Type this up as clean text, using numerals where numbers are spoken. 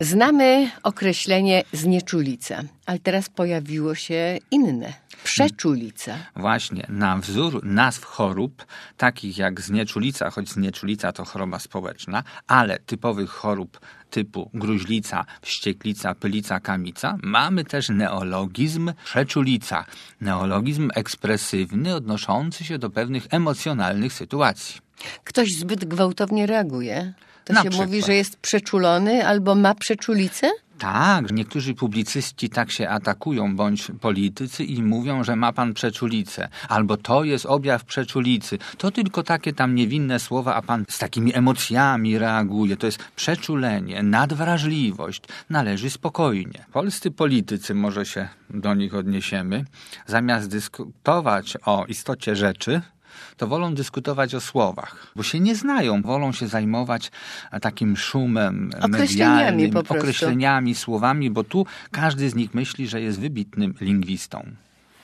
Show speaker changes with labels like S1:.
S1: Znamy określenie znieczulica, ale teraz pojawiło się inne. Przeczulica.
S2: Właśnie, na wzór nazw chorób, takich jak znieczulica, choć znieczulica to choroba społeczna, ale typowych chorób typu gruźlica, wścieklica, pylica, kamica, mamy też neologizm przeczulica. Neologizm ekspresywny, odnoszący się do pewnych emocjonalnych sytuacji.
S1: Ktoś zbyt gwałtownie reaguje. To
S2: Na
S1: się
S2: przykład.
S1: mówi, że jest przeczulony albo ma przeczulicę?
S2: Tak, niektórzy publicyści tak się atakują, bądź politycy i mówią, że ma pan przeczulicę, albo to jest objaw przeczulicy. To tylko takie tam niewinne słowa, a pan z takimi emocjami reaguje. To jest przeczulenie, nadwrażliwość. Należy spokojnie. Polscy politycy, może się do nich odniesiemy, zamiast dyskutować o istocie rzeczy, to wolą dyskutować o słowach, bo się nie znają, wolą się zajmować takim szumem medialnym,
S1: po prostu.
S2: określeniami, słowami, bo tu każdy z nich myśli, że jest wybitnym lingwistą.